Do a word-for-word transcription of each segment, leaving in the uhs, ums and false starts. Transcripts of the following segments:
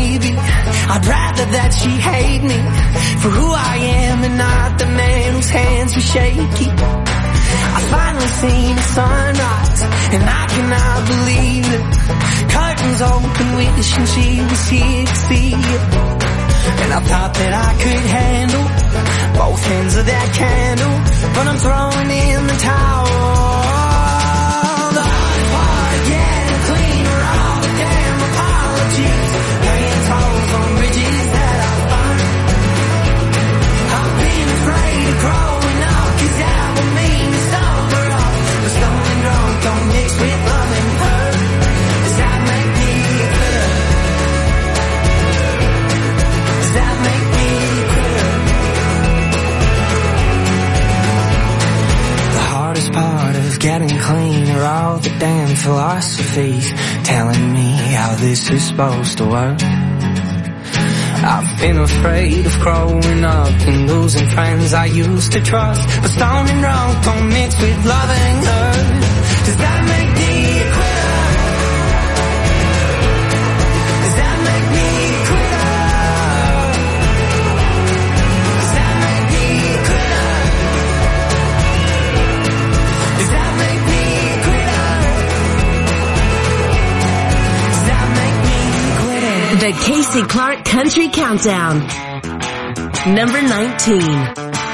maybe I'd rather that she hate me for who I am and not the man whose hands were shaky. I finally seen the sunrise and I cannot believe it. Curtains open, wishing she was here to see it. And I thought that I could handle both ends of that candle, but I'm throwing in the towel. The hard part of getting clean are all the damn apologies, paying tolls on bridges that I burned. I've been afraid of growing up, cause that would mean to sober up. But stoned and drunk don't mix with love and hurt. Does that make me quitter? Does that make me quitter? The hardest part of getting clean are all the damn philosophies telling me how this is supposed to work. I've been afraid of growing up and losing friends I used to trust, but stoned and drunk don't mix with love and hurt. Does that make me a quitter? Does that make me a quitter? Does that make me a quitter? Does that make me a quitter? Does that make me a quitter? The Casey Clark Country Countdown. Number nineteen.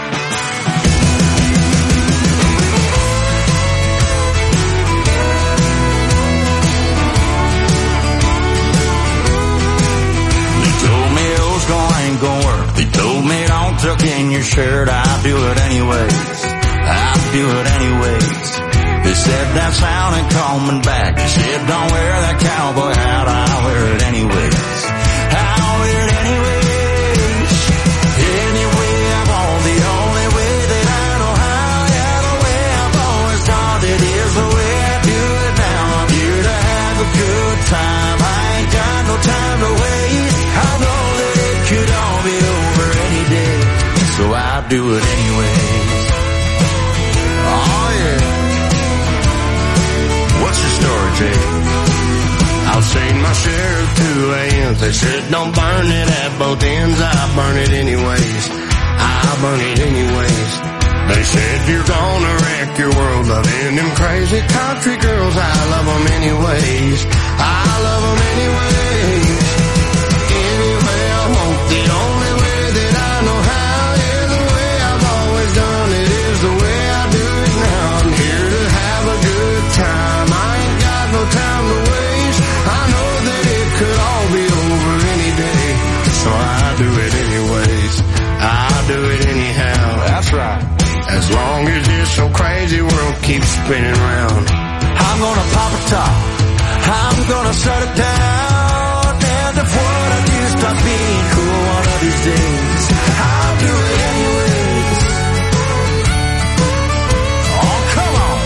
Ain't gonna work. They told me don't tuck in your shirt. I'll do it anyways. I'll do it anyways. They said that sounded coming back. They said don't wear that cowboy hat. I'll wear it anyways. I'll wear it anyways. Anyway I want, the only way that I know how. Yeah, the way I've always done it is the way I do it now. I'm here to have a good time. I ain't got no time to waste. I know that it could all be over any day, so I'll do it anyways. Oh yeah. What's your story, Jay? I've seen my share of two A Ms. They said don't burn it at both ends. I burn it anyways. I burn it anyways. They said you're gonna wreck your world loving them crazy country girls. I love them anyways. I love them anyways. Anyway I want, the only way that I know how. Yeah, the way I've always done it is the way I do it now. I'm here to have a good time. I ain't got no time to waste. I know that it could all be over any day, so I do it anyways. I do it anyhow. That's right. As long as this so crazy world keeps spinning round, I'm gonna pop a top. I'm gonna shut it down. And if what I do stops being cool one of these days, I'll do it anyways. Oh, come on.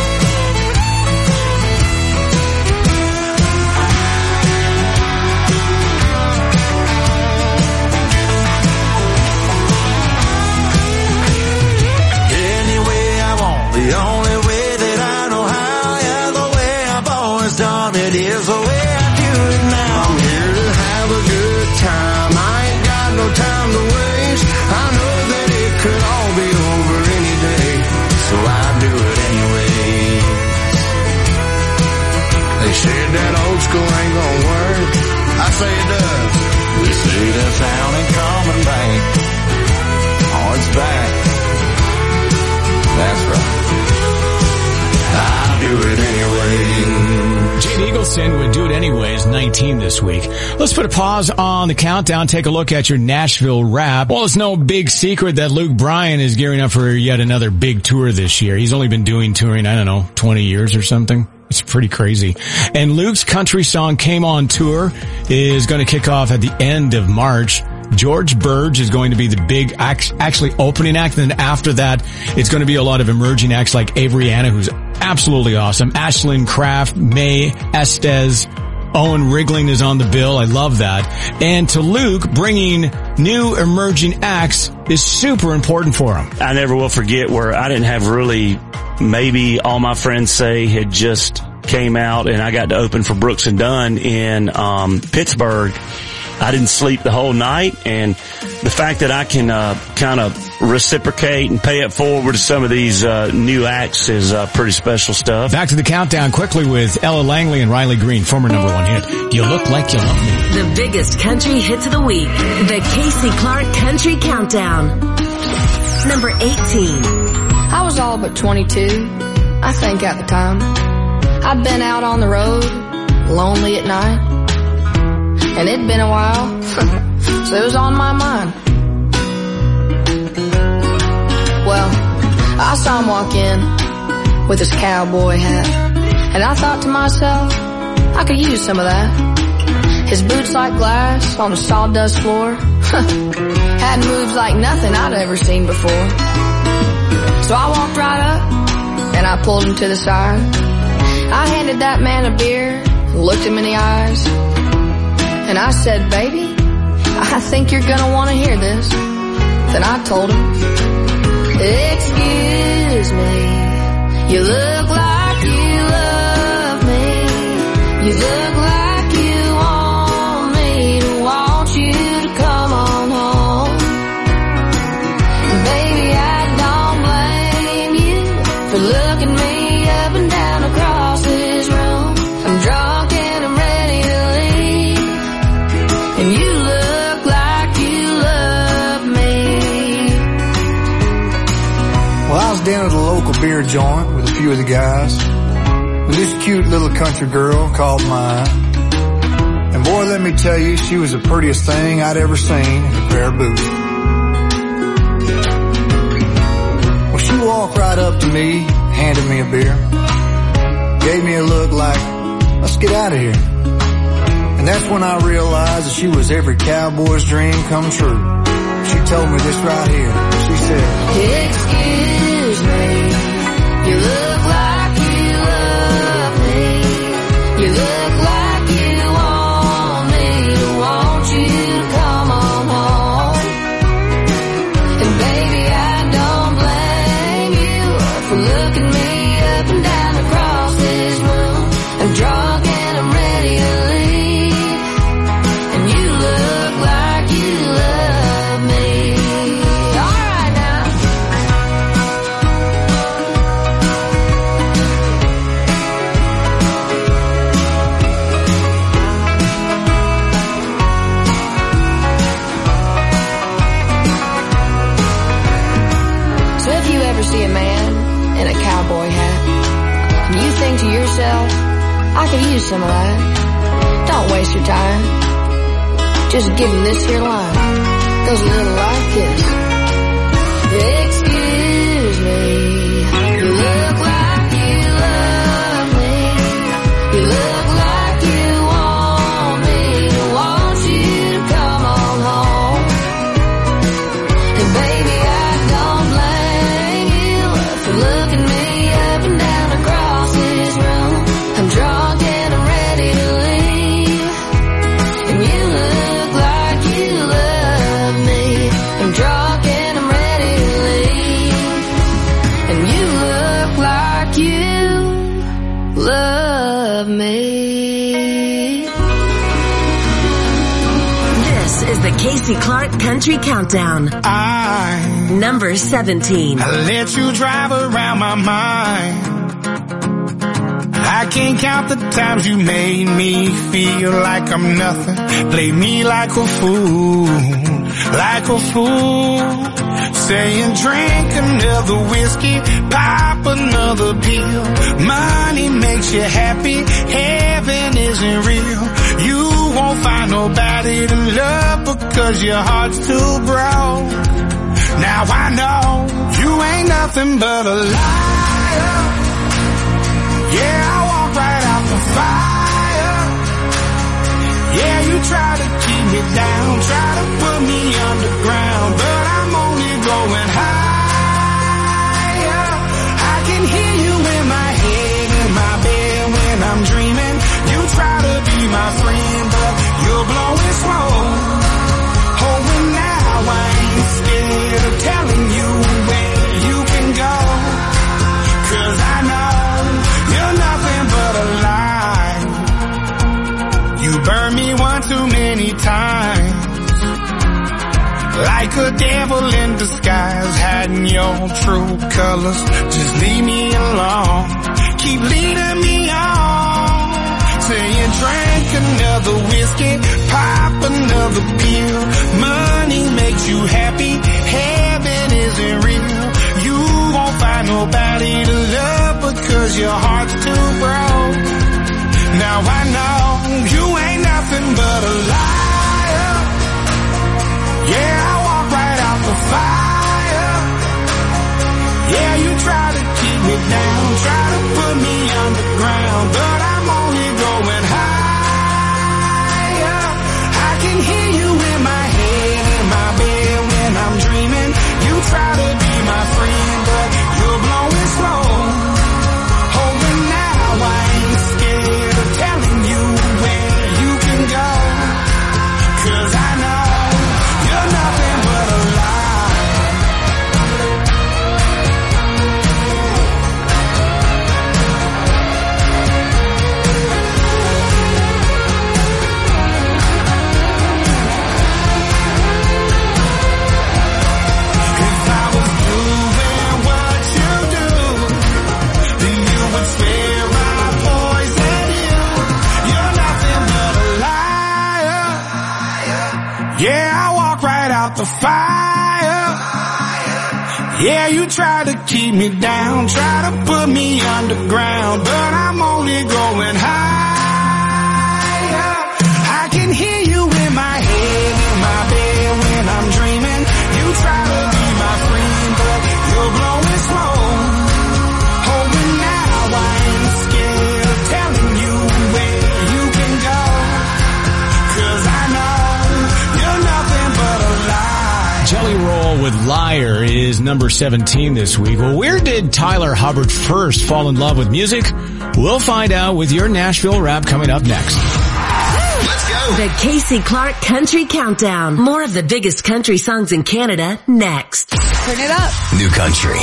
Any way I want, the only way that I know how. Yeah, the way I've always done it is the way I do it now. I'm here to have a good time. I ain't got no time to waste. I know that it could all be over any day, so I do it anyways. They said that old school ain't gonna work. I say it does. They say that sound ain't coming back. Oh, it's back. That's right. I do it anyway. Jade Eagleson would do it anyways, nineteen this week. Let's put a pause on the countdown, take a look at your Nashville Wrap. Well, it's no big secret that Luke Bryan is gearing up for yet another big tour this year. He's only been doing touring, I don't know, twenty years or something. It's pretty crazy. And Luke's country song Came On Tour is going to kick off at the end of March. George Burge is going to be the big, act, actually opening act. And then after that, it's going to be a lot of emerging acts like Avery Anna, who's absolutely awesome. Ashlyn Kraft, May Estes, Owen Wrigling is on the bill. I love that. And to Luke, bringing new emerging acts is super important for him. I never will forget where I didn't have really, maybe All My Friends Say had just came out, and I got to open for Brooks and Dunn in um Pittsburgh. I didn't sleep the whole night, and the fact that I can uh, kind of reciprocate and pay it forward to some of these uh, new acts is uh, pretty special stuff. Back to the countdown quickly with Ella Langley and Riley Green, former number one hit, You Look Like You Love Me. The biggest country hits of the week. The Casey Clark Country Countdown. Number eighteen. I was all but twenty-two, I think at the time. I'd been out on the road, lonely at night. And it'd been a while, so it was on my mind. Well, I saw him walk in with his cowboy hat, and I thought to myself, I could use some of that. His boots like glass on the sawdust floor had moves like nothing I'd ever seen before. So I walked right up and I pulled him to the side. I handed that man a beer, looked him in the eyes, and I said, baby, I think you're gonna want to hear this. Then I told him, excuse me, you look like you love me. You look like you want me to want you to come on home. Baby, I don't blame you for looking me up and down across this room. I'm drunk and I'm ready to leave, and you look like you love me. Well, I was down at the local beer joint with a few of the guys, with this cute little country girl called mine. And boy, let me tell you, she was the prettiest thing I'd ever seen in a pair of boots. Well, she walked right up to me, handed me a beer, gave me a look like, let's get out of here. And that's when I realized that she was every cowboy's dream come true. She told me this right here. She said, excuse me, you look like you love me. You look like you want me to want you to come on home. And baby, I don't blame you for looking me up and down across this room. I'm drunk and I'm ready to leave, and you look like you love me. All right now. So if you ever see a man in a cowboy hat, and you think to yourself, I could use some of that, don't waste your time. Just give him this here line. Goes a little like this. Excuse me, you look like you love me. You look like you want me to want you to come on home. And baby, I don't blame you for looking me up and down across this room. I'm drunk and I'm ready to leave, and you look like you love me. I'm drunk and I'm ready to leave, and you look like you love me. This is the Casey Clark Country Countdown. I, Number seventeen. I let you drive around my mind. I can't count the times you made me feel like I'm nothing. Play me like a fool, like a fool. Saying drink another whiskey, pop another pill. Money makes you happy, heaven isn't real. You won't find nobody to love because your heart's too broke. Now I know you ain't nothing but a liar. Yeah, I walk right out the fire. Yeah, you try to keep me down, try to put me underground, but I'm only going higher. I can hear you in my head, in my bed when I'm dreaming. You try to be my friend, but you're blowing smoke. Oh, and now I ain't scared of telling you where you can go, 'cause I know you're nothing but a lie. You burned me one too many times. like a devil in disguise, hiding your true colors. Just leave me alone. Keep leading me on. Saying drink another whiskey, pop another pill. Money makes you happy, heaven isn't real. You won't find nobody to love because your heart's too broke. Now I know you ain't nothing but a liar. Yeah, I walk right out the fire. Yeah, you try to keep me down, try to put me underground, but I'm only going higher. I can hear you in my head, in my bed when I'm dreaming. You try to be my friend, but you're blowing slow. Oh, but now I ain't scared of telling you where you can go. Cause I know you're nothing but a lie. If I was doing what you do, then you would spare my poison you. You're nothing but a liar. Yeah, I walk right out the fire. Yeah, you try to keep me down, try to put me underground, but I'm only going higher. I can hear you in my head, in my bed when I'm dreaming. You try to be my friend, but you're blowing smoke. Oh, but now I ain't scared of telling you where you can go. Cause I know you're nothing but a lie. Jelly Roll with Liar is number seventeen this week. Well, where did Tyler Hubbard first fall in love with music? We'll find out with your Nashville Rap coming up next. The Casey Clark Country Countdown. More of the biggest country songs in Canada next. Turn it up. New Country.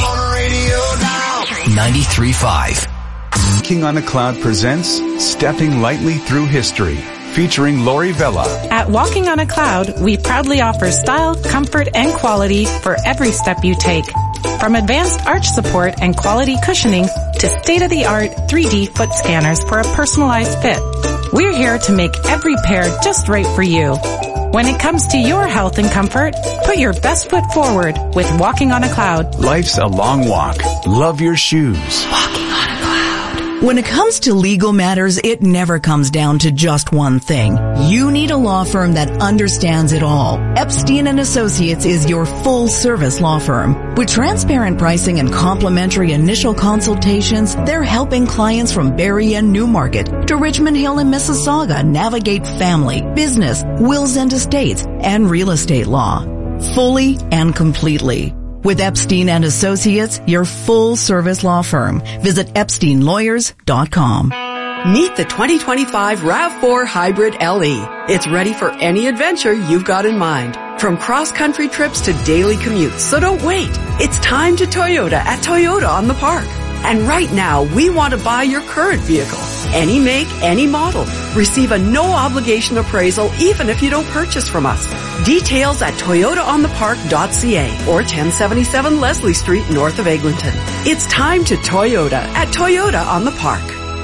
ninety-three point five. Walking on a Cloud presents Stepping Lightly Through History, featuring Lori Vella. At Walking on a Cloud, we proudly offer style, comfort, and quality for every step you take. From advanced arch support and quality cushioning to state-of-the-art three D foot scanners for a personalized fit, we're here to make every pair just right for you. When it comes to your health and comfort, put your best foot forward with Walking on a Cloud. Life's a long walk. Love your shoes. Walking on a Cloud. When it comes to legal matters, it never comes down to just one thing. You need a law firm that understands it all. Epstein and Associates is your full-service law firm. With transparent pricing and complimentary initial consultations, they're helping clients from Barrie and Newmarket to Richmond Hill and Mississauga navigate family, business, wills and estates, and real estate law. Fully and completely. With Epstein and Associates, your full-service law firm. Visit epstein lawyers dot com. Meet the twenty twenty-five RAV four Hybrid L E. It's ready for any adventure you've got in mind. From cross-country trips to daily commutes, so don't wait. It's time to Toyota at Toyota on the Park. And right now, we want to buy your current vehicle. Any make, any model. Receive a no-obligation appraisal even if you don't purchase from us. Details at toyota on the park dot c a or ten seventy-seven Leslie Street north of Eglinton. It's time to Toyota at Toyota on the Park.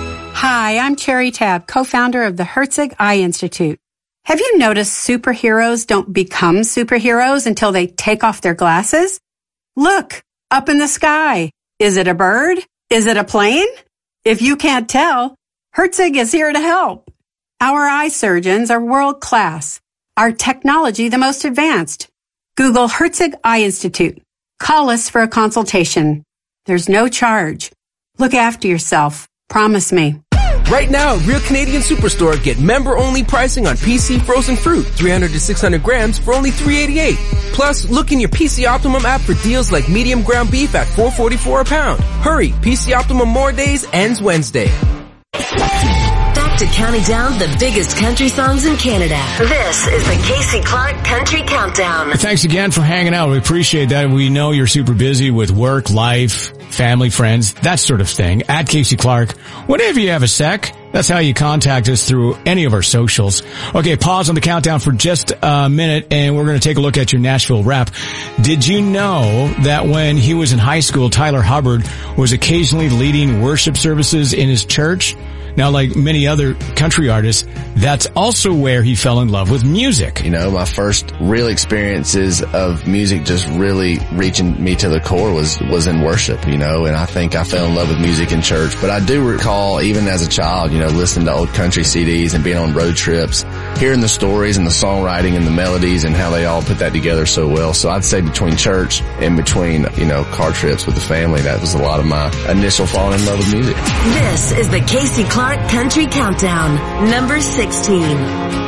Hi, I'm Cherry Tab, co-founder of the Herzig Eye Institute. Have you noticed superheroes don't become superheroes until they take off their glasses? Look, up in the sky. Is it a bird? Is it a plane? If you can't tell, Herzig is here to help. Our eye surgeons are world class. Our technology the most advanced. Google Herzig Eye Institute. Call us for a consultation. There's no charge. Look after yourself. Promise me. Right now, Real Canadian Superstore, get member-only pricing on P C frozen fruit, three hundred to six hundred grams for only three eighty-eight. Plus, look in your P C Optimum app for deals like medium ground beef at four forty-four a pound. Hurry, P C Optimum More Days ends Wednesday. Back to counting down the biggest country songs in Canada. This is the Casey Clark Country Countdown. Thanks again for hanging out. We appreciate that. We know you're super busy with work, life, family, friends, that sort of thing. At Casey Clark, whenever you have a sec, That's how you contact us through any of our socials. Okay, pause on the countdown for just a minute, and we're going to take a look at your Nashville Rap. Did you know that when he was in high school, Tyler Hubbard was occasionally leading worship services in his church? Now, like many other country artists, that's also where he fell in love with music. You know, my first real experiences of music just really reaching me to the core was, was in worship, you know, and I think I fell in love with music in church. But I do recall, even as a child, you know, listening to old country C Ds and being on road trips, hearing the stories and the songwriting and the melodies and how they all put that together so well. So I'd say between church and between, you know, car trips with the family, that was a lot of my initial falling in love with music. This is the Casey Clark Country Countdown, number sixteen. If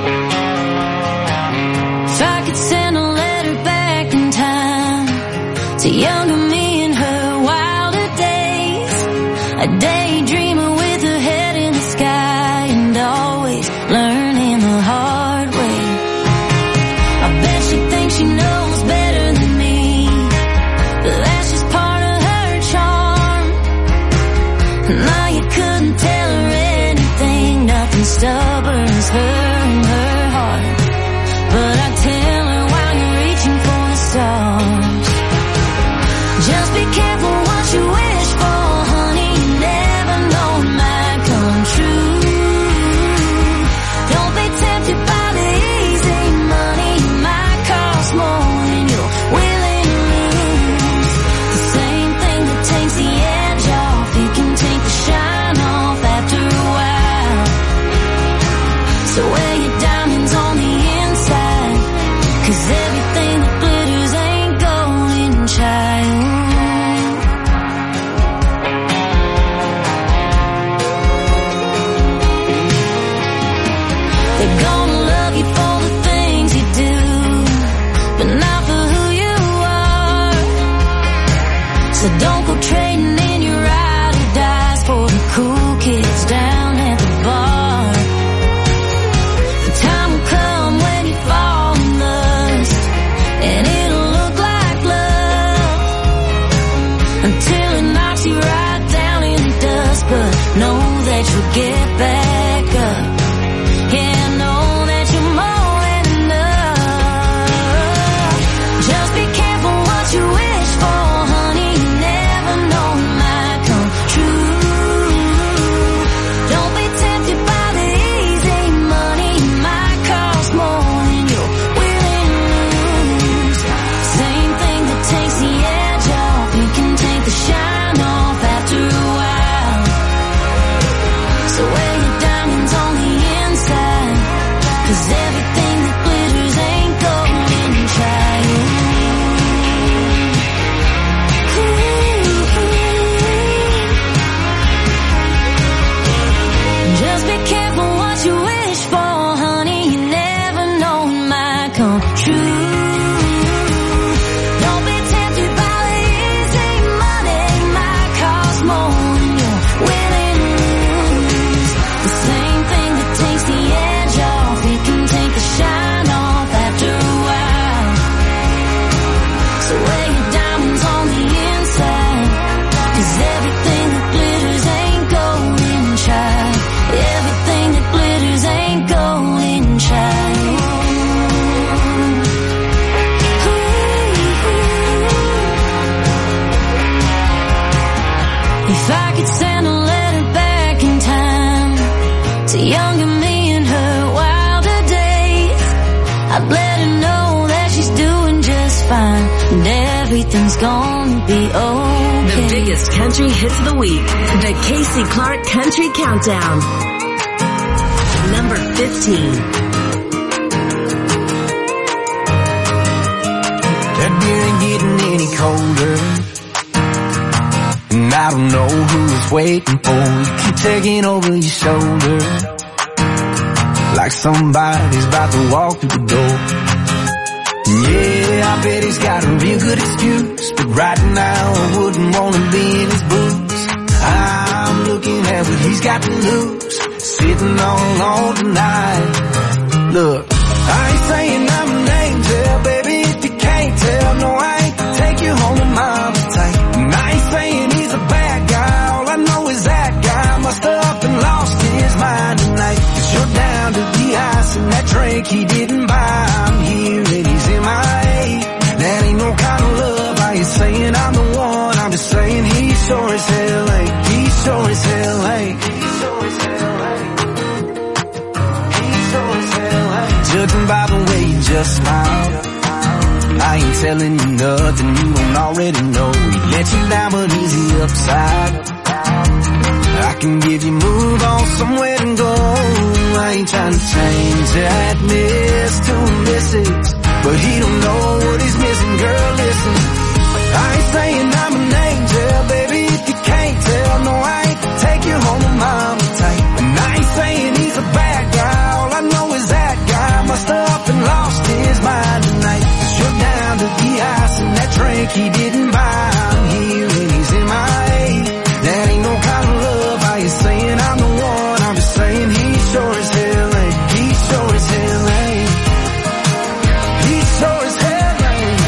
I could send a letter back in time to younger me in her wilder days, a daydreamer with her head in the sky and always learning the hard way. I bet she thinks she knows better than me, but that's just part of her charm. Now you couldn't tell her anything, nothing stubborn as her and her heart. But I tell her while you're reaching for the stars, just be careful what you wish for, honey. You never know it might come true. Don't be tempted by the easy money. It might cost more than you're willing to lose. The same thing that takes the edge off, it can take the shine off after a while. So wear your diamonds on the inside, 'cause everything that glitters ain't golden, child. They're gonna love you for the things you do, but not for who you are. So don't go trading in your ride or dies for the cool kids down at the bar. The time will come when you fall in lust, and it'll look like love until it knocks you right down in the dust. But know that you'll get back up. Yeah, know that you're more than enough. Just be careful what you wish for, honey. You never know it might come true. Don't be tempted by the easy money. It might cost more than you're willing to lose. Same thing that takes the edge off, it can take the shine off after a while. So wear your diamonds on the inside, 'cause everything that glitters ain't golden, child. Just be careful what you wish for, honey. You never know it might come true. Don't be tempted by the easy money. It might cost more than you're willing to lose. The same thing that takes the edge off, it can take the shine off after a while. So wear your diamonds on the inside, 'cause everything that glitters ain't golden, child. Everything that glitters ain't golden, child. If I could send a letter back in time to younger me in her wilder days, I'd let her know that she's doing just fine and everything's gonna be okay. The biggest country hits of the week. The Casey Clark Country Countdown. Number fifteen. That beer ain't getting any colder, and I don't know who it's waiting for. You keep taking over your shoulder, like somebody's about to walk through the door. Yeah, I bet he's got a real good excuse, but right now I wouldn't want to be in his boots. I'm looking at what he's got to lose, sitting all alone tonight. Look, I ain't saying I'm an angel, baby, if you can't tell. No, I ain't take you home to mama's tank. And I ain't saying he's a bad guy, all I know is that guy must have up and lost his mind. I ain't telling you nothing you don't already know. He let you down, but is he upside? I can give you move on somewhere to go. I ain't trying to change that miss to a missus, but he don't know what he's missing. Girl, listen, I ain't saying I'm an angel, baby, if you can't tell. No, I ain't take you home to mama tight. And I ain't saying he's a bad guy. All I know is that guy must have up and lost his mind tonight. Cause you're down to the ice and that drink he didn't buy. I'm here and he's in my A. That ain't no kind of love. I ain't saying I'm the one. I'm just saying he sure as hell ain't. He sure as hell ain't. He sure as hell ain't.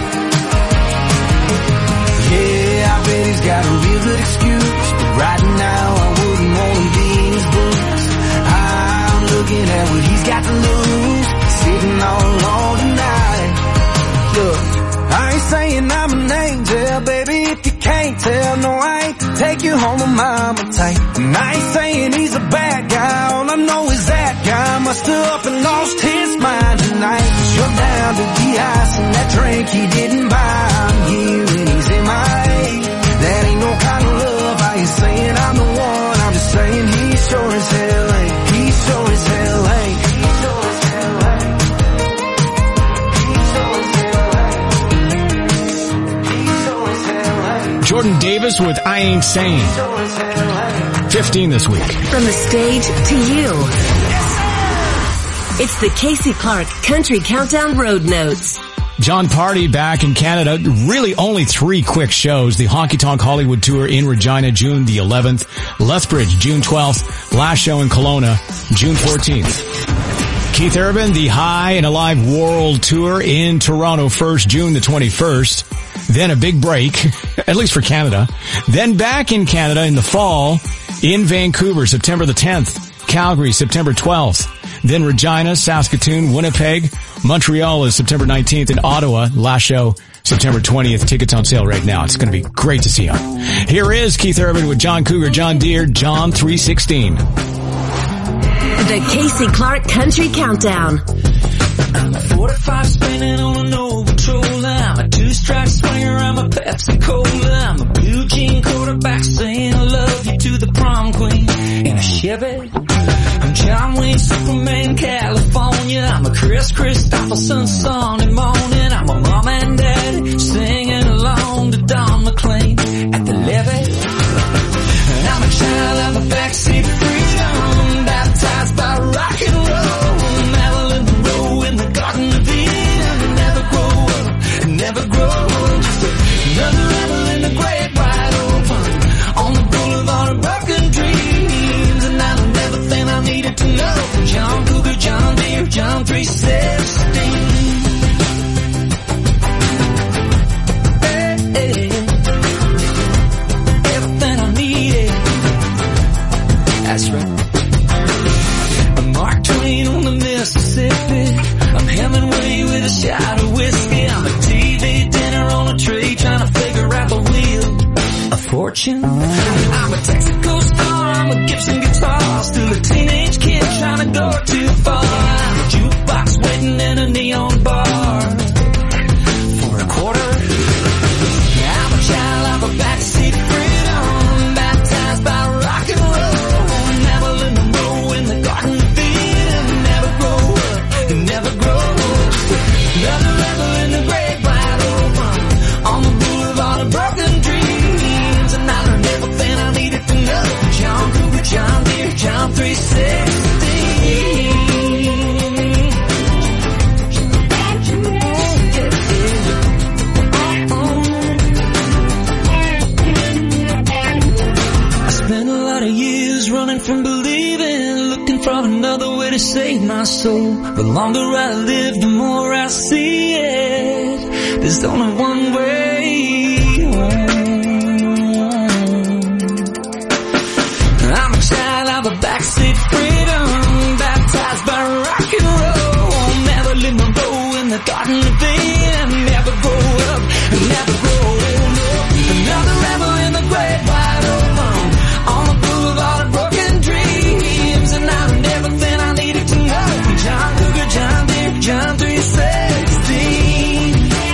Yeah, I bet he's got a real good excuse, but right now I wouldn't want to be in his boots. I'm looking at what he's got to lose, sitting all alone tonight. Look, I ain't saying I'm an angel, baby, if you can't tell. No, I ain't take you home to mama tight. And I ain't saying he's a bad guy. All I know is that guy must have up and lost his mind tonight. Cause you're down to the ice and that drink he didn't buy. I'm here and he's in my A. That ain't no kind of love. I ain't saying I'm the one. I'm just saying he sure as hell ain't. He sure as hell ain't. He sure as hell ain't. He sure as hell ain't. He sure as hell ain't. Jordan Davis with I Ain't Saying. fifteen this week. From the stage to you. It's the Casey Clark Country Countdown Road Notes. John Party back in Canada. Really only three quick shows. The Honky Tonk Hollywood Tour in Regina, June the eleventh. Lethbridge, June twelfth. Last show in Kelowna, June fourteenth. Keith Urban, the High and Alive World Tour in Toronto first, June the twenty-first. Then a big break, at least for Canada. Then back in Canada in the fall, in Vancouver, September the tenth. Calgary, September twelfth. Then Regina, Saskatoon, Winnipeg. Montreal is September nineteenth. And Ottawa, last show, September twentieth. Tickets on sale right now. It's going to be great to see you. Here is Keith Urban with John Cougar, John Deere, John three sixteen. The Casey Clark Country Countdown. I'm a forty-five spinning on an old patrol. I'm a two-strike swinger. I'm a Pepsi Cola. I'm a blue jean quarterback saying I love you to the prom queen in a Chevy. I'm John Wayne, Superman, California. I'm a Chris Christopherson Sunday morning. I'm a mom and dad singing along to Don McLean at the levee. And I'm a child of a backseat freedom, baptized by rock and roll. Marilyn Monroe in the Garden of Eden. Never grow up, never grow old. Just another rebel in the great wide open on the boulevard of broken dreams. And I learned everything I needed to know from John Cougar, John Deere, John three sixteen. That's right. I'm Mark Twain on the Mississippi. I'm Hemingway with a shot of whiskey. I'm a T V dinner on a tray trying to figure out the wheel of fortune. I'm a Texaco star. I'm a Gibson guitar. Still a teenage kid trying to go too far. I'm a jukebox waiting in a neon bar for a quarter. I'm a child of a backseat freedom, baptized by rock and roll. John Deere, John three sixteen. I spent a lot of years running from believing, looking for another way to save my soul. The longer I live, the more I see it. There's only one way home. I'm a child of a backseat freedom, baptized by rock and roll. Marilyn Monroe in the Garden of Eden. Never grow up, never grow old. Another rebel in the great wide open on the boulevard of broken dreams. And I learned everything I needed to know from John Cougar, John Deere, John three sixteen.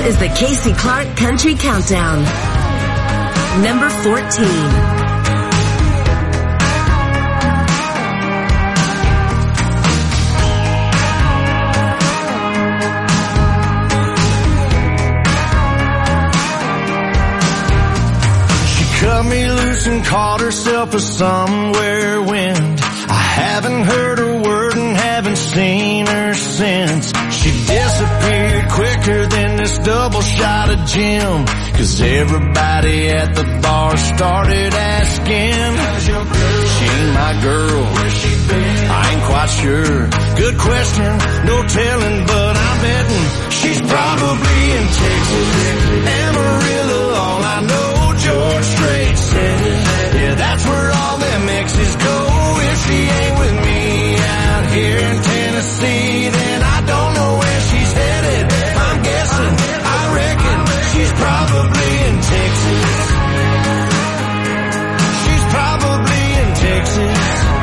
is the Casey Clark Country Countdown. Number fourteen. Cut me loose and caught herself a somewhere wind. I haven't heard her word and haven't seen her since. She disappeared quicker than this double shot of gin. Cause everybody at the bar started asking, she ain't my girl, where's she been? I ain't quite sure. Good question, no telling, but I'm betting she's probably in Texas. Amarillo, all I know, George Strait said it. Yeah, that's where all them exes go. If she ain't with me out here in Tennessee, then I don't know where she's headed. I'm guessing, I reckon she's probably in Texas. She's probably in Texas.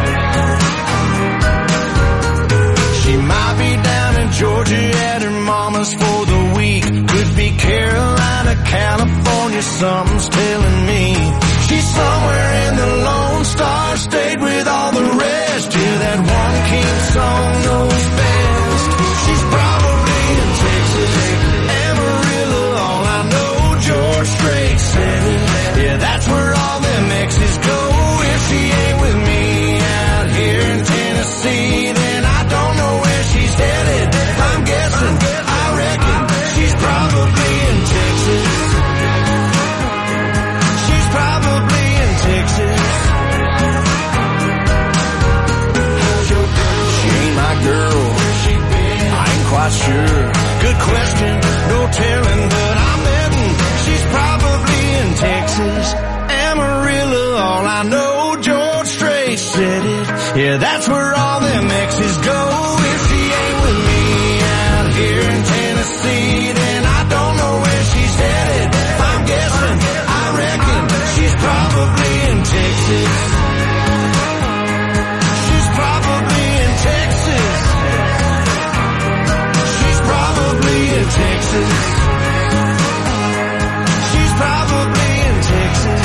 She might be down in Georgia at her mama's for the week. Could be Carolina, California, something's telling me. She's somewhere in the Lone Star State with all the rest. Yeah, that one king song knows best. She's probably in Texas. Amarillo, all I know, George Strait said it. Yeah, that's where all them exes go. If she ain't with me out here in Tennessee, then I don't know where she's headed. I'm guessing, I reckon she's probably in Texas. She's probably in Texas. She ain't my girl, I ain't quite sure. Good question, no telling, but I'm betting she's probably in Texas. Amarillo, all I know, George Strait said it. Yeah, that's where all them exes go. If she ain't with me out here in Tennessee, then I don't know where she's headed. I'm guessing, I reckon she's probably in Texas. She's probably in Texas. She's probably in Texas. She's probably in Texas.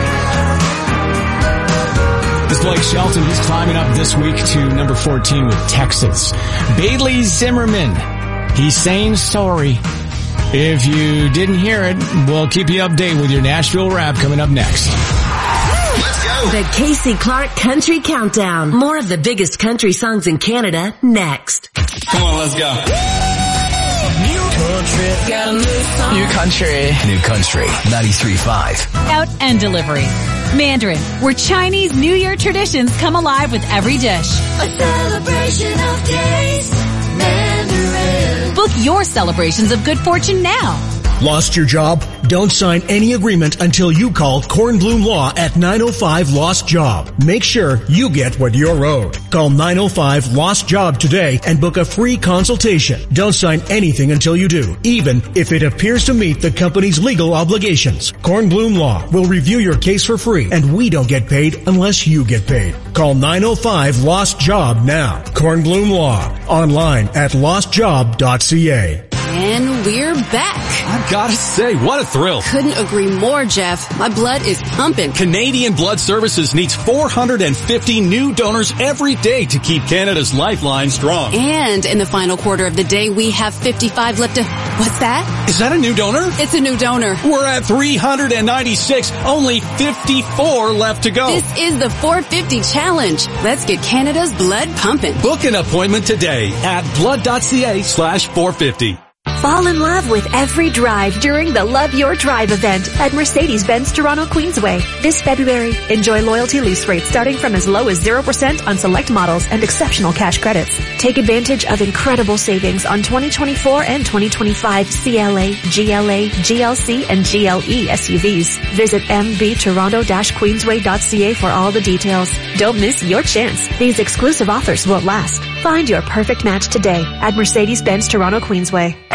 This is Blake Shelton. He's climbing up this week to number fourteen with Texas. Bailey Zimmerman. He's saying sorry. If you didn't hear it, we'll keep you updated with your Nashville Rap coming up next. Let's go. The Casey Clark Country Countdown. More of the biggest country songs in Canada next. Come on, let's go. Got a new song. New country. New country. ninety-three point five. Out and delivery. Mandarin, where Chinese New Year traditions come alive with every dish. A celebration of taste. Mandarin. Book your celebrations of good fortune now. Lost your job? Don't sign any agreement until you call Kornblum Law at nine oh five Lost Job. Make sure you get what you're owed. Call nine oh five Lost Job today and book a free consultation. Don't sign anything until you do, even if it appears to meet the company's legal obligations. Kornblum Law will review your case for free, and we don't get paid unless you get paid. Call nine oh five Lost Job now. Kornblum Law. Online at lost job dot c a. And we're back. I've got to say, what a thrill. Couldn't agree more, Jeff. My blood is pumping. Canadian Blood Services needs four hundred fifty new donors every day to keep Canada's lifeline strong. And in the final quarter of the day, we have fifty-five left to... What's that? Is that a new donor? It's a new donor. We're at three hundred ninety-six. Only fifty-four left to go. This is the four fifty challenge. Let's get Canada's blood pumping. Book an appointment today at blood.ca slash 450. Fall in love with every drive during the Love Your Drive event at Mercedes-Benz Toronto Queensway. This February, enjoy loyalty lease rates starting from as low as zero percent on select models and exceptional cash credits. Take advantage of incredible savings on twenty twenty-four and twenty twenty-five C L A, G L A, G L C, and G L E S U Vs. Visit m b toronto dash queensway dot c a for all the details. Don't miss your chance. These exclusive offers won't last. Find your perfect match today at Mercedes-Benz Toronto Queensway.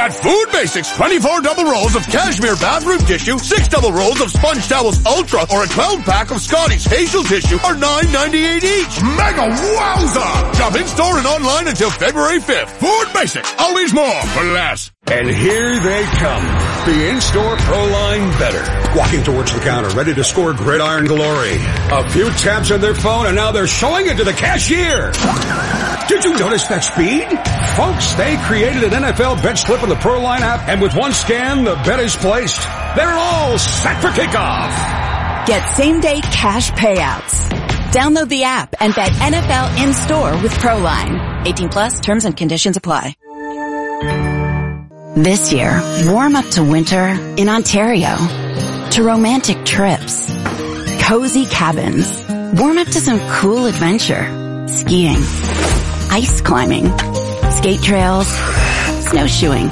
At Food Basics, twenty-four double rolls of cashmere bathroom tissue, six double rolls of Sponge Towels Ultra, or a twelve pack of Scotty's facial tissue are nine ninety-eight each. Mega wowza! Shop in-store and online until February fifth. Food Basics, always more for less. And here they come. The in-store ProLine Better. Walking towards the counter, ready to score gridiron glory. A few taps on their phone, and now they're showing it to the cashier. Did you notice that speed? Folks, they created an N F L bet slip in the ProLine app, and with one scan, the bet is placed. They're all set for kickoff. Get same-day cash payouts. Download the app and bet N F L in-store with ProLine. eighteen plus, terms and conditions apply. This year, warm up to winter in Ontario. To romantic trips. Cozy cabins. Warm up to some cool adventure. Skiing. Ice climbing. Skate trails. Snowshoeing.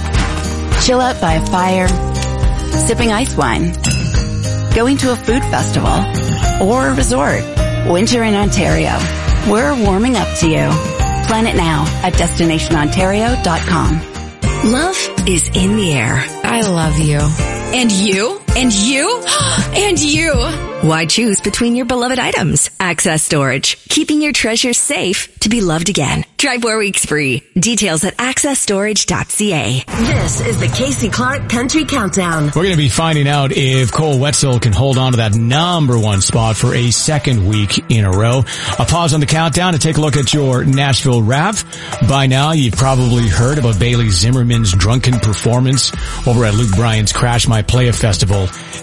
Chill out by a fire. Sipping ice wine. Going to a food festival. Or a resort. Winter in Ontario. We're warming up to you. Plan it now at destination ontario dot com. Love is in the air. I love you. And you? And you? And you? Why choose between your beloved items? Access Storage. Keeping your treasures safe to be loved again. Try four weeks free. Details at access storage dot c a. This is the Casey Clark Country Countdown. We're going to be finding out if Cole Wetzel can hold on to that number one spot for a second week in a row. I'll pause on the countdown to take a look at your Nashville Rap. By now, you've probably heard about Bailey Zimmerman's drunken performance over at Luke Bryan's Crash My Playa Festival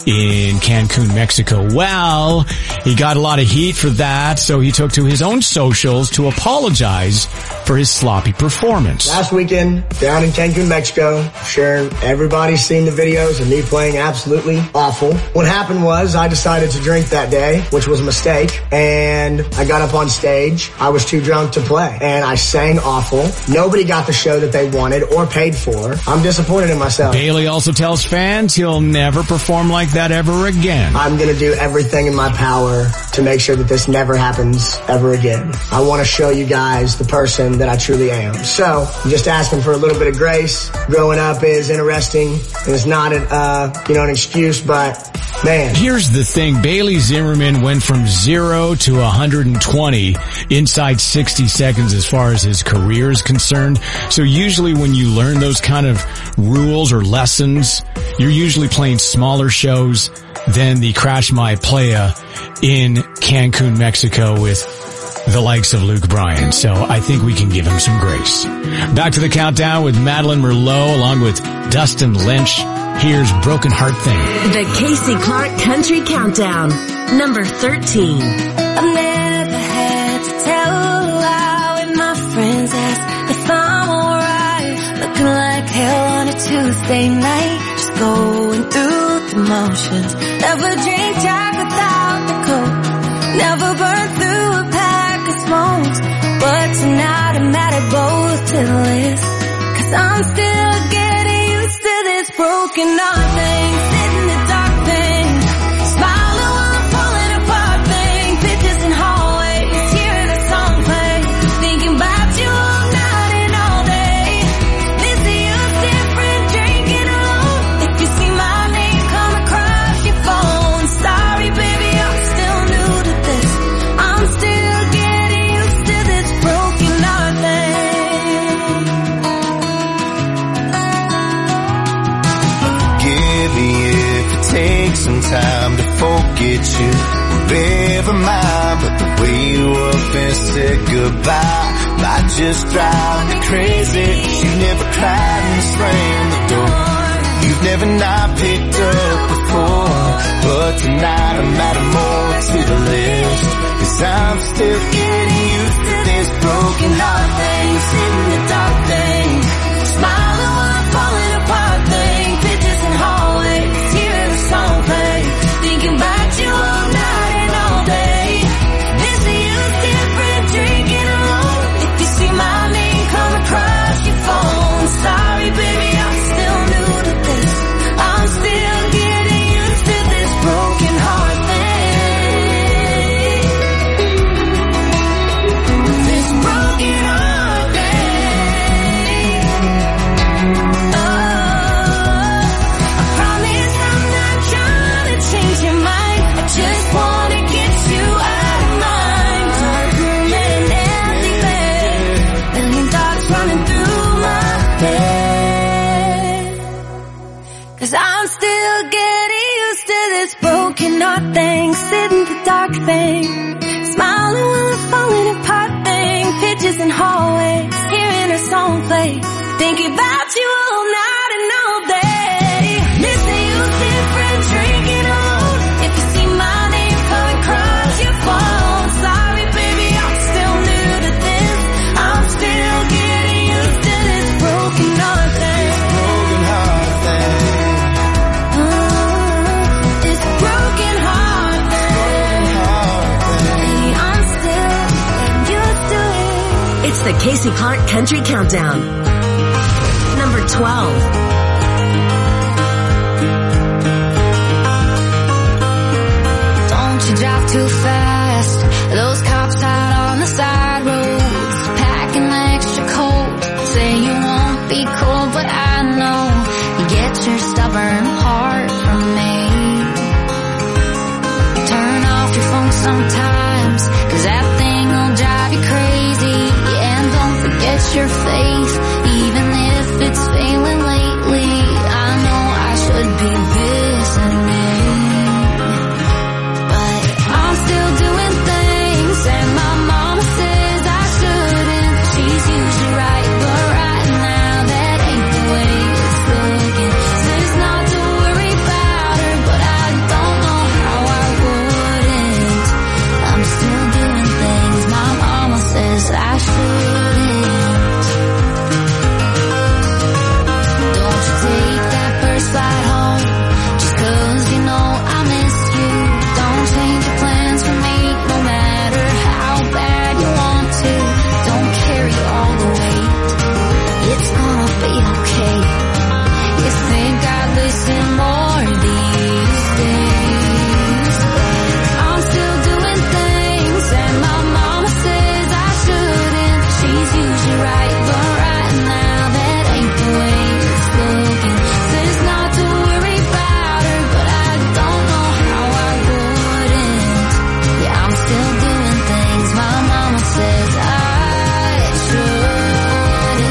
in Cancun, Mexico. Well, he got a lot of heat for that, so he took to his own socials to apologize for his sloppy performance. Last weekend, down in Cancun, Mexico, sure, everybody's seen the videos of me playing absolutely awful. What happened was I decided to drink that day, which was a mistake, and I got up on stage. I was too drunk to play, and I sang awful. Nobody got the show that they wanted or paid for. I'm disappointed in myself. Bailey also tells fans he'll never perform like that ever again. I'm going to do everything in my power to make sure that this never happens ever again. I want to show you guys the person that I truly am. So, I'm just asking for a little bit of grace. Growing up is interesting, and it's not an, uh, you know, an excuse, but man. Here's the thing. Bailey Zimmerman went from zero to one hundred twenty inside sixty seconds as far as his career is concerned. So usually when you learn those kind of rules or lessons, you're usually playing smaller shows than the Crash My Playa in Cancun, Mexico with the likes of Luke Bryan. So I think we can give him some grace. Back to the countdown with Madeline Merlot along with Dustin Lynch. Here's Broken Heart Thing. The Casey Clark Country Countdown, number thirteen. I've never had to tell a lie when my friends ask if I'm alright. Looking like hell on a Tuesday night, just going through the motions. Never drink Jack without the Coke, never burn through a pack of smokes. But tonight I'm mad at both to the list, 'cause I'm still getting used to this broken heart thing. Sit in the dark thing, smiling while I'm falling apart thing. Pictures in hallways, hearing a song play, thinking about you all night and all day. Missing you different, drinking alone. If you see my name come across your phone, sorry baby, I'm still new to this. I'm still getting used to this broken heart thing. Give me if it takes some time to forget you. Never mind, but the way you up and said goodbye might just drive me crazy. You never cried and slammed the door. You've never not picked up before, but tonight I'm adding more to the list, 'cause I'm still getting used to this broken heart thing. Sit in the dark thing, smiling while I'm falling apart thing. Pictures in hallways, hearing a song play, thinking about you all night and all day. Missing you different, drinking alone. If you see my name come across your phone, sorry baby, I'm still new to this. I'm still getting used to this broken heart thing. this broken heart thing, sitting the dark thing, smiling while I'm falling apart thing, pitches and hallways, hearing her song play, thinking about you all night and all day. Missing you different, drinking alone. If you see my name coming across your phone, sorry baby, I'm still new to this. I'm still getting used to this broken heart thing. Broken heart thing. It's the Casey Clark Country Countdown. Number twelve. Don't you drive too fast. Those cops out on the side roads, packing extra coat. Say you won't be cold, but I know you get your stubborn heart from me. Turn off your phone sometimes, 'cause that thing will drive you crazy. And don't forget your faith, even if it's failing lately. I know I should be missing it, but I'm still doing things and my mama says I shouldn't. She's usually right, but right now that ain't the way it's looking. Says not to worry about her, but I don't know how I wouldn't. I'm still doing things my mama says I shouldn't. Don't you take that first flight home, just 'cause you know I miss you. Don't change your plans for me, no matter how bad you want to. Don't carry all the weight, it's gonna be okay. You think I'd listen more these days, but I'm still doing things and my mama says I shouldn't. She's usually right, but right now that ain't the way it's looking. Says not to worry about her, but I don't know how I wouldn't. Yeah, I'm still doing things my mama says I shouldn't.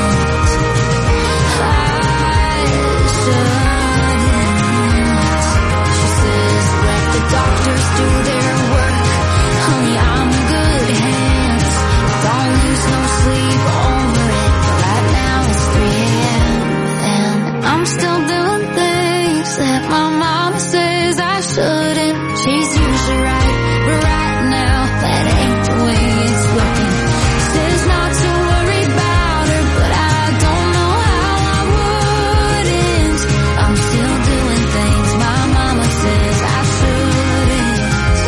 I shouldn't. She says let the doctors do their work. Honey, I'm in good hands. Don't lose no sleep over it. But right now it's three a.m. and I'm still doing things that my mama says I shouldn't. She's usually right, but right now that ain't the way it's looking. Says not to worry about her, but I don't know how I wouldn't. I'm still doing things my mama says I shouldn't.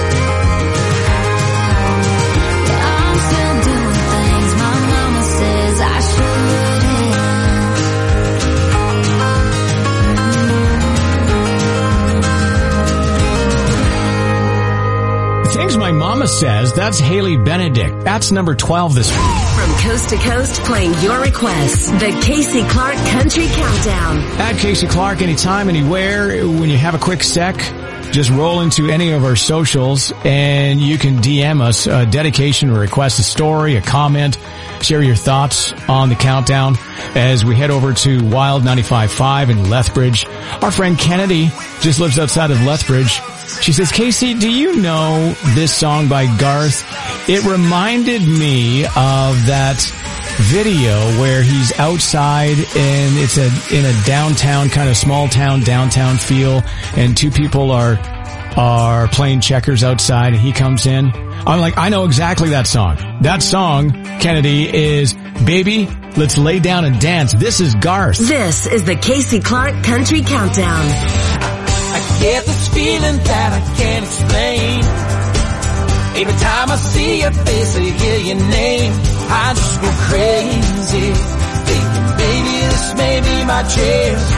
Yeah, I'm still doing things my mama says I shouldn't. Things my mama says, that's Haley Benedict. That's number twelve this week. From coast to coast, playing your requests. The Casey Clark Country Countdown. At Casey Clark, anytime, anywhere. When you have a quick sec, just roll into any of our socials and you can D M us a dedication or request a story, a comment, share your thoughts on the countdown as we head over to Wild ninety-five point five in Lethbridge. Our friend Kennedy just lives outside of Lethbridge. She says, Casey, do you know this song by Garth? It reminded me of that video where he's outside and it's a in a downtown, kind of small town, downtown feel, and two people are are playing checkers outside and he comes in. I'm like, I know exactly that song. That song, Kennedy, is Baby, Let's Lay Down and Dance. This is Garth. This is the Casey Clark Country Countdown. I get this feeling that I can't explain. Every time I see your face or hear your name, I just go crazy, thinking, baby, this may be my chance.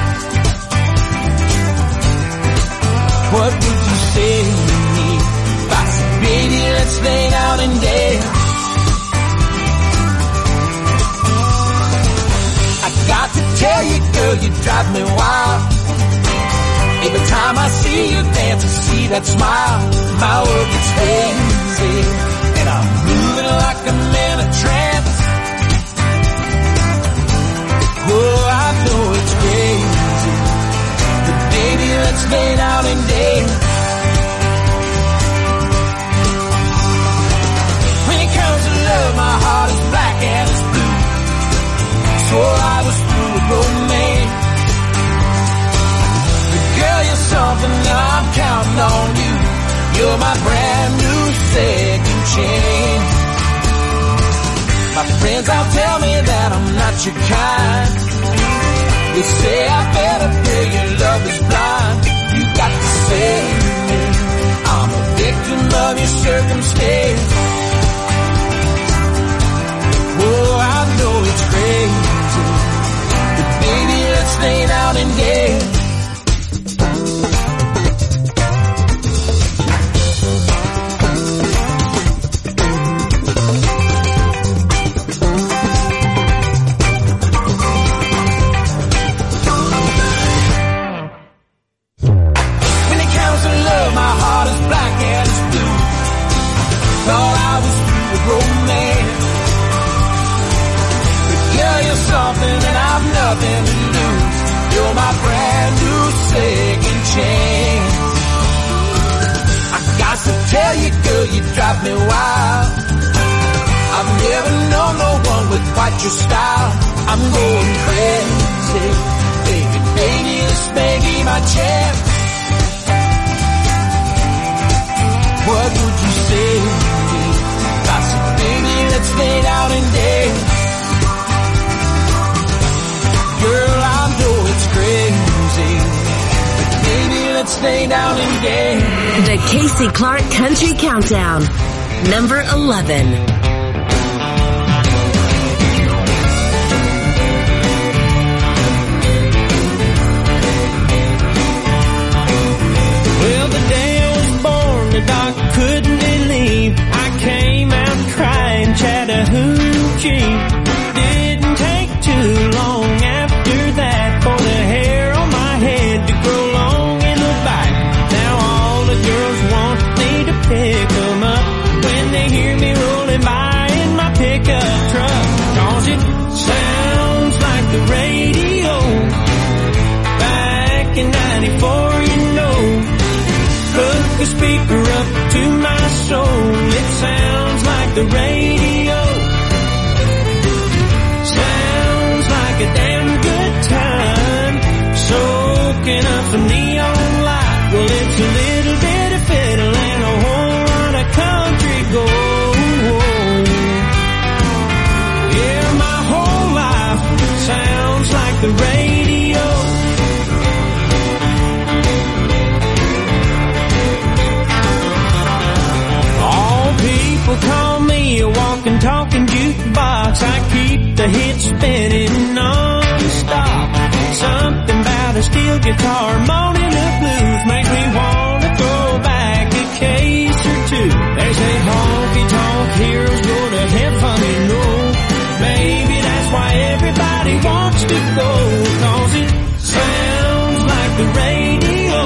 What would you say to me if I said, baby, let's lay down and dance? I got to tell you, girl, you drive me wild. Every time I see you dance, I see that smile, my world gets hazy, and I'm moving like I'm in a trance. Oh, I know it's crazy, but baby, let's lay down and dance. You're my brand new second chance. My friends all tell me that I'm not your kind. They say I better pray your love is blind. You got to say I'm a victim of your circumstance. Oh, I know it's crazy, but baby, let's lay down and dance. Nothing to lose. You're my brand new second chance. I got to tell you, girl, you drive me wild. I've never known no one with quite your style. I'm going crazy, baby, baby, this may be my chance. What would you say? I said, baby, let's lay down and dance. Girl, I know it's crazy, but baby, let's lay down and dance. The Casey Clark Country Countdown, number eleven. Well, the day I was born, the doc couldn't believe I came out crying Chattahoochee. Didn't take too long after that for the hair on my head to grow long in the back. Now all the girls want me to pick them up when they hear me rolling by in my pickup truck. Cause it sounds like the radio back in ninety-four, you know. Hook the speaker up to my soul. It sounds like the radio. Sounds like a damn good time. Soaking up some neon light. Well, it's a little bit of fiddle and a whole lot of country gold. Yeah, my whole life sounds like the radio. All people call me a walking, talking jukebox. I keep the hits spinning non-stop. Something about a steel guitar moaning the blues makes me want to throw back a case or two. They say honky-tonk heroes go to heaven, you know. Maybe that's why everybody wants to go. Cause it sounds like the radio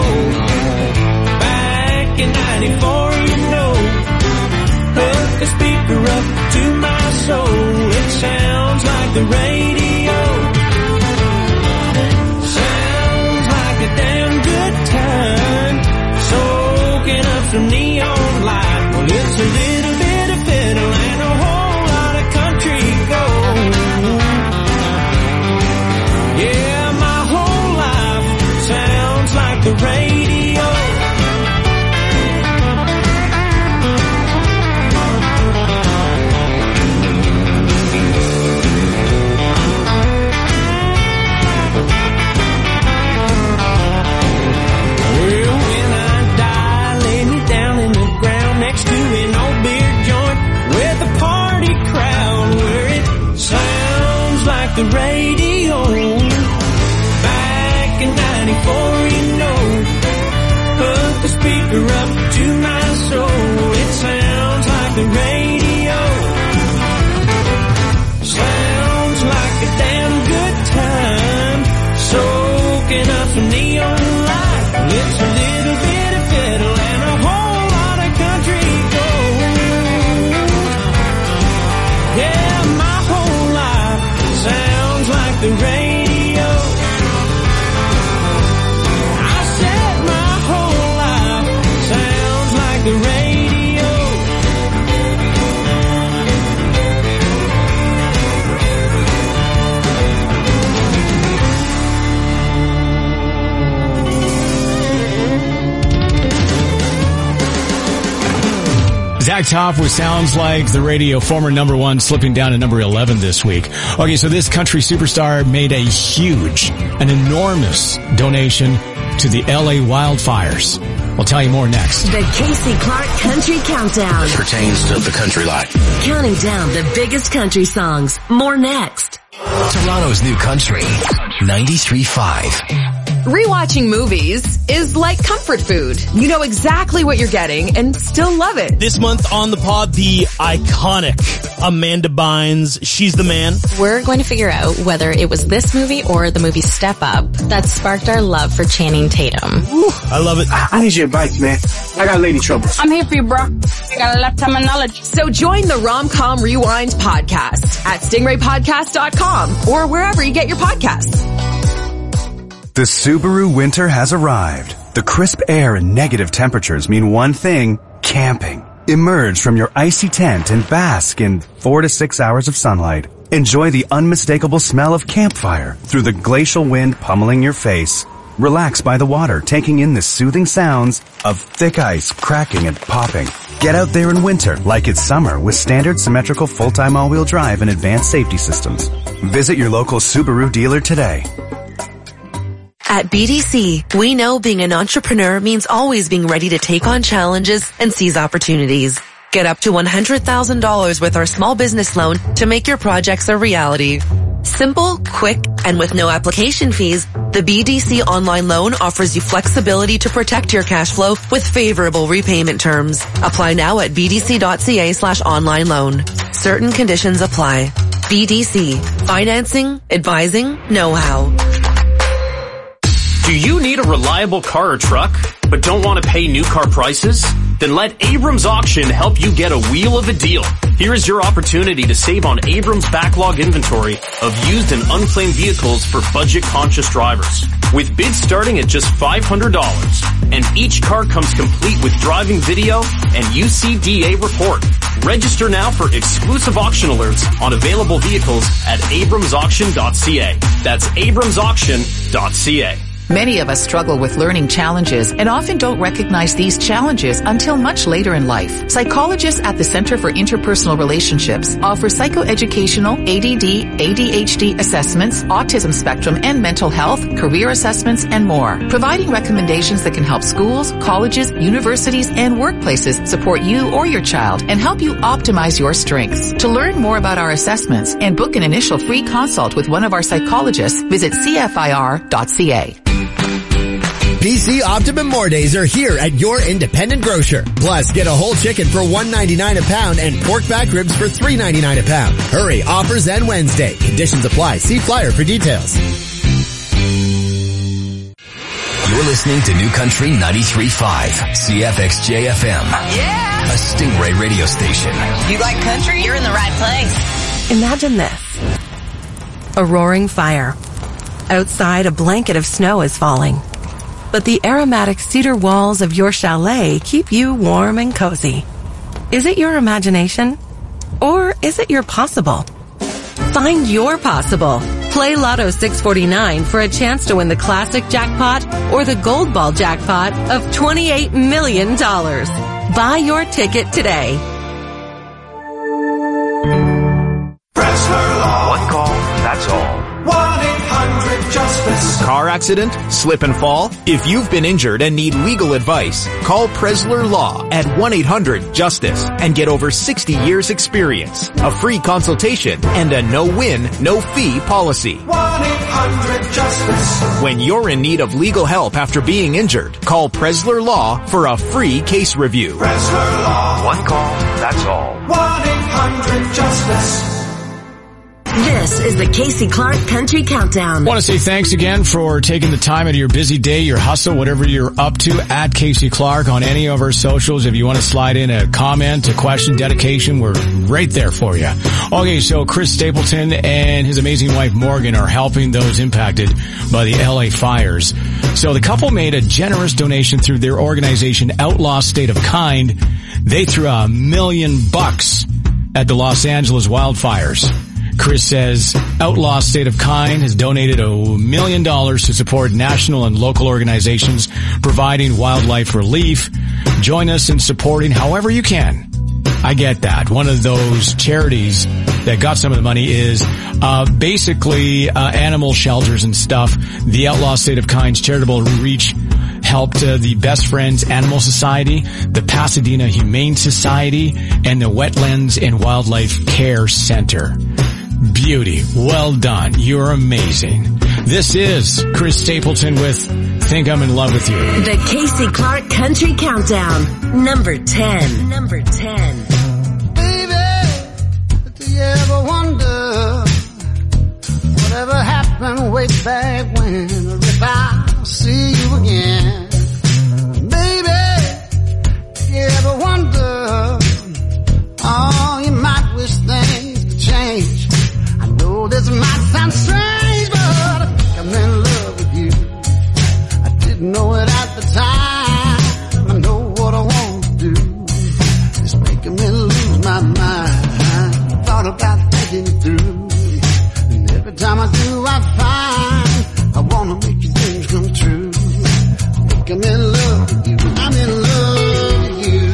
back in ninety-four, you know. Hook the speaker up to my soul. It sounds like the radio. Sounds like a damn good time. Soaking up some neon light. Well, it's a little bit of fiddle and a whole lot of country gold. Yeah, my whole life sounds like the radio. Next to an old beer joint with a party crowd where it sounds like the radio. Back in ninety-four, you know. Hook the speaker up to my soul. It sounds like the radio. Sounds like a damn good time. Soaking up some neon light. It's a little bit of fiddle and a whole lot of country gold. Yeah, my whole life sounds like the radio. I said my whole life sounds Attack Top with Sounds Like the Radio, former number one, slipping down to number eleven this week. Okay, so this country superstar made a huge, an enormous donation to the L A wildfires. We'll tell you more next. The Casey Clark Country Countdown. Pertains to the country life. Counting down the biggest country songs. More next. Toronto's new country, ninety-three point five. Rewatching movies is like comfort food. You know exactly what you're getting and still love it. This month on the pod, the iconic Amanda Bynes. She's the man. We're going to figure out whether it was this movie or the movie Step Up that sparked our love for Channing Tatum. Ooh, I love it. I need your advice, man. I got lady trouble. I'm here for you, bro. I got a lifetime of knowledge. So join the Rom-Com Rewind podcast at stingray podcast dot com or wherever you get your podcasts. The Subaru winter has arrived. The crisp air and negative temperatures mean one thing, camping. Emerge from your icy tent and bask in four to six hours of sunlight. Enjoy the unmistakable smell of campfire through the glacial wind pummeling your face. Relax by the water, taking in the soothing sounds of thick ice cracking and popping. Get out there in winter like it's summer with standard symmetrical full-time all-wheel drive and advanced safety systems. Visit your local Subaru dealer today. At B D C, we know being an entrepreneur means always being ready to take on challenges and seize opportunities. Get up to one hundred thousand dollars with our small business loan to make your projects a reality. Simple, quick, and with no application fees, the B D C online loan offers you flexibility to protect your cash flow with favorable repayment terms. Apply now at bdc.ca slash online loan. Certain conditions apply. B D C. Financing, advising, know-how. Do you need a reliable car or truck, but don't want to pay new car prices? Then let Abrams Auction help you get a wheel of a deal. Here is your opportunity to save on Abrams' backlog inventory of used and unclaimed vehicles for budget-conscious drivers. With bids starting at just five hundred dollars, and each car comes complete with driving video and U C D A report. Register now for exclusive auction alerts on available vehicles at abrams auction dot c a. That's abrams auction dot c a. Many of us struggle with learning challenges and often don't recognize these challenges until much later in life. Psychologists at the Center for Interpersonal Relationships offer psychoeducational A D D, A D H D assessments, autism spectrum and mental health, career assessments, and more, providing recommendations that can help schools, colleges, universities, and workplaces support you or your child and help you optimize your strengths. To learn more about our assessments and book an initial free consult with one of our psychologists, visit c f i r dot c a. B C Optimum More Days are here at your independent grocer. Plus, get a whole chicken for one ninety-nine a pound and pork back ribs for three ninety-nine a pound. Hurry, offers end Wednesday. Conditions apply. See flyer for details. You're listening to New Country ninety-three point five, C F X J F M. Yeah! A Stingray radio station. You like country? You're in the right place. Imagine this. A roaring fire. Outside, a blanket of snow is falling. But the aromatic cedar walls of your chalet keep you warm and cozy. Is it your imagination? Or is it your possible? Find your possible. Play Lotto six forty-nine for a chance to win the classic jackpot or the gold ball jackpot of twenty-eight million dollars. Buy your ticket today. Pressler Law. One call, that's all. one eight hundred justice. Car accident? Slip and fall? If you've been injured and need legal advice, call Pressler Law at one eight hundred justice and get over sixty years experience, a free consultation, and a no-win, no-fee policy. one eight hundred justice. When you're in need of legal help after being injured, call Pressler Law for a free case review. Pressler Law. One call, that's all. one eight hundred justice. This is the Casey Clark Country Countdown. I want to say thanks again for taking the time out of your busy day, your hustle, whatever you're up to, at Casey Clark on any of our socials. If you want to slide in a comment, a question, dedication, we're right there for you. Okay, so Chris Stapleton and his amazing wife Morgan are helping those impacted by the L A fires. So the couple made a generous donation through their organization, Outlaw State of Kind. They threw a million bucks at the Los Angeles wildfires. Chris says Outlaw State of Kind has donated a million dollars to support national and local organizations providing wildlife relief. Join us in supporting however you can I get that. One of those charities that got some of the money is uh basically uh animal shelters and stuff. The Outlaw State of Kind's charitable reach helped uh, the Best Friends Animal Society, the Pasadena Humane Society, and the Wetlands and Wildlife Care Center. Beauty. Well done. You're amazing. This is Chris Stapleton with Think I'm in Love with You. The Casey Clark Country Countdown. Number ten. Number ten. Do you ever wonder whatever happened way back when? Or if I'll see you again? Baby, do you ever wonder? Oh, you might wish things could change. I know this might sound strange, but I think I'm in love with you. I didn't know it at the time. I know what I want to do. It's making me lose my mind. Thought about thinking it through, and every time I do I find I wanna make your dreams come true. I think I'm in love with you. I'm in love with you.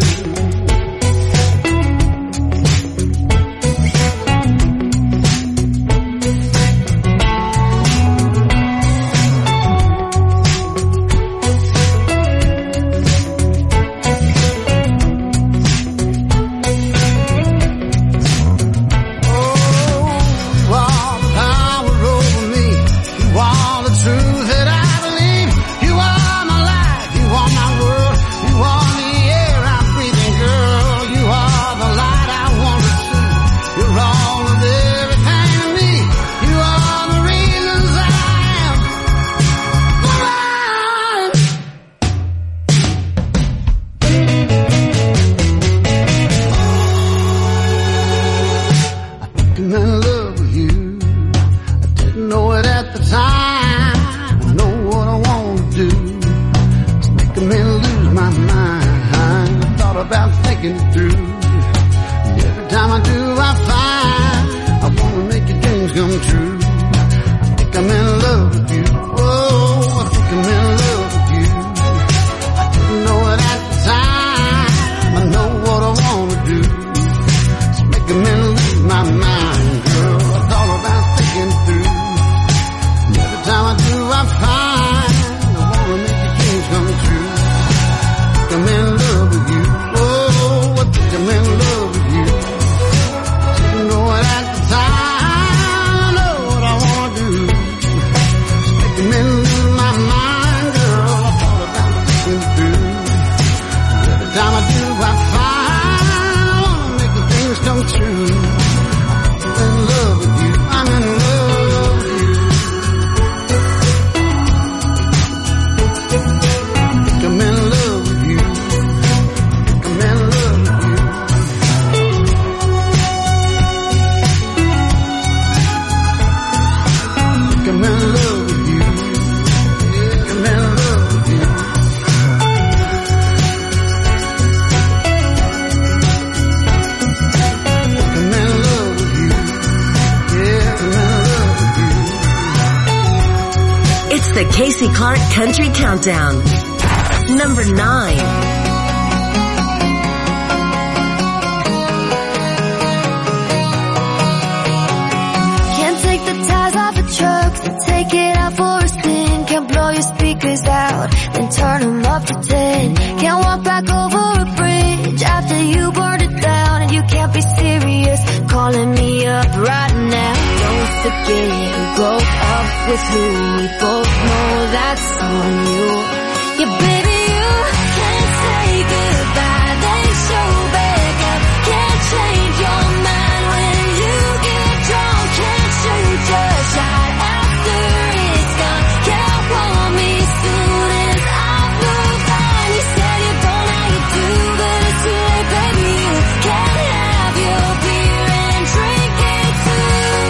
Casey Clark Country Countdown. Number nine. Can't take the tires off a truck and take it out for a spin. Can't blow your speakers out, then turn them up to ten. Can't walk back over a bridge after you burned it down. And you can't be serious calling me up right now. Don't forget who broke up with who. We both know that's on you. Yeah, baby, you can't say goodbye, then show back up. Can't change your mind when you get drunk. Can't shoot your shot after it's gone. Can't want me soon as I've moved on. You said you don't know you do, but it's too late, baby. You can't have your beer and drink it too.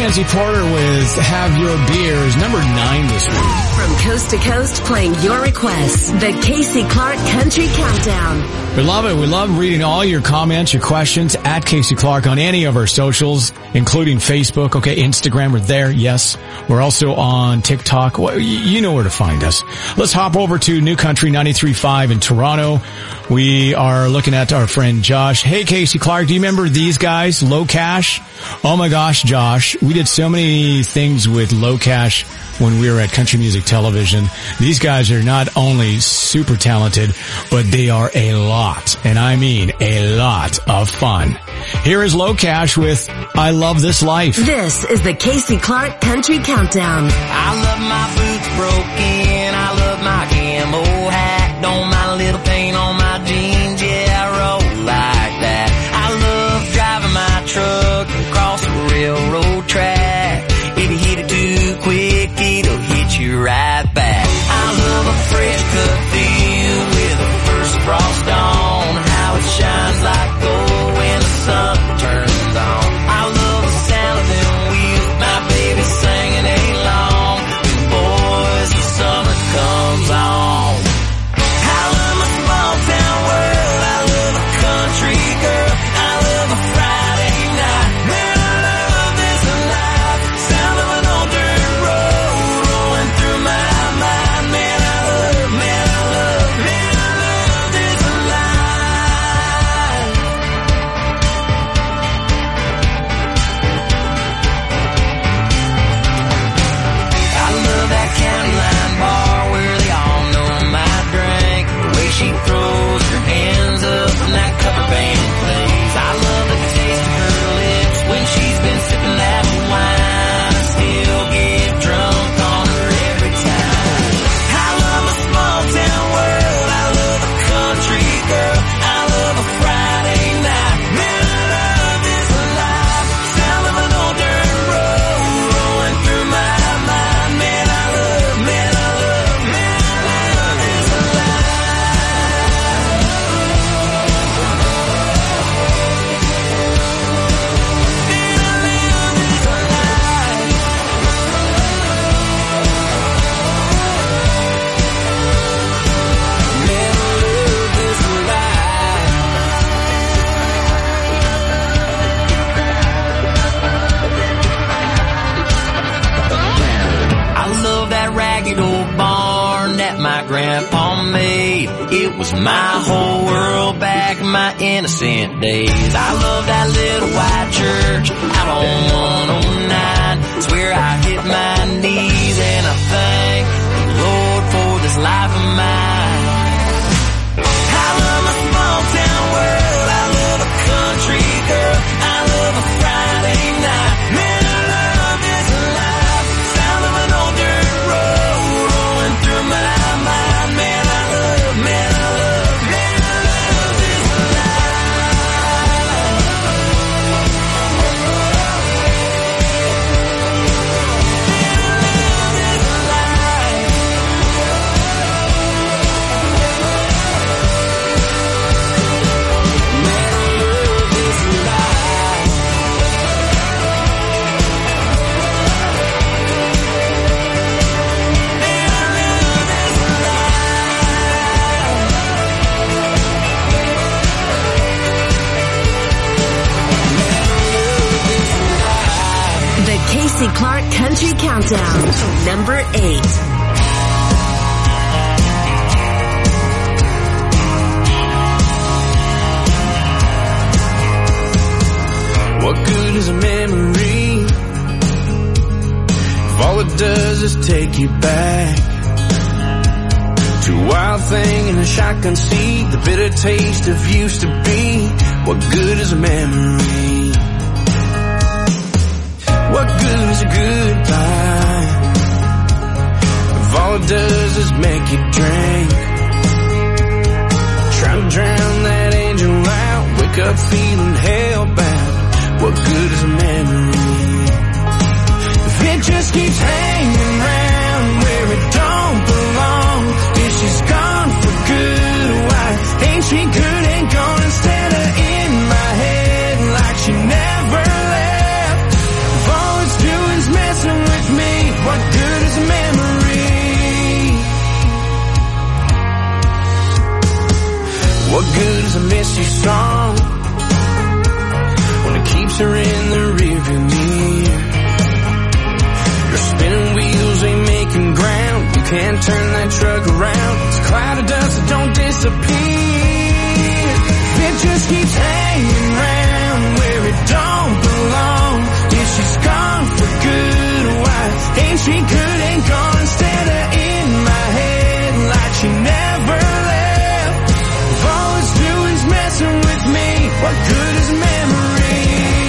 Mackenzie Porter with Have Your Beers, number nine this week. From coast to coast, playing your requests. The Casey Clark Country Countdown. We love it. We love reading all your comments, your questions at Casey Clark on any of our socials, including Facebook. Okay, Instagram, we're there. Yes. We're also on TikTok. Well, you know where to find us. Let's hop over to New Country ninety-three point five in Toronto. We are looking at our friend Josh. Hey, Casey Clark, do you remember these guys? Low Cash? Oh my gosh, Josh. We did so many things with Low Cash when we were at Country Music Television. These guys are not only super talented, but they are a lot, and I mean a lot of fun. Here is Low Cash with I Love This Life. This is the Casey Clark Country Countdown. I love my boots broken, I love my camo hat, don't mind a little paint on my jeans, yeah, I roll like that. I love driving my truck across the railroad track. If you hit it too quick, it'll hit you right back. I love a fresh cut field with the first frost on, how it shines like gold when the sun turns on. I love the sound of them wheels, my baby singing along. Boys, the summer comes on. I love my small town world, I love a country girl, I love a Friday night. Man, I love this life, sound of an old dirt road rolling through my mind. Man, I love, man, I love, man, I love this life. I love that county line bar where they all know my drink. The way she throws her hands up when that cover band plays. I love the taste of her lips when she's been sipping that wine. I still get drunk on her every time. I love a small town world, I love a country girl, I love a Friday night. Man, I love this life, sound of an old dirt road rolling through my mind. Man, I love, man, I love, man, I love this life. I love that ragged old barn that my grandpa made. It was my whole world back in my innocent days. I love that little white church out on one oh nine. It's where I hit my knees and I thank the Lord for this life of mine. I love my small town world, I love a country girl, I love a Friday night. Man, I love this life, sound of an old dirt road rolling through my mind. Man, I love, man, I love, man, I love this The Casey Clark Country Countdown. Number eight. What good is a memory if all it does is take you back to a wild thing in a shotgun seat, the bitter taste of used to be? What good is a memory? What good is a goodbye if all it does is make you drink? Try to drown that angel out, wake up feeling hellbound. What good is a memory if it just keeps hanging around where it don't belong? If she's gone for good, why ain't she good and gone instead of in my head like she never left? If all it's doing turn that truck around. It's a cloud of dust that don't disappear. It just keeps hanging around where it don't belong. Yeah, she's gone for good. Why ain't she good and gone instead of in my head like she never left? If all it's doing is messing with me, what good is a memory?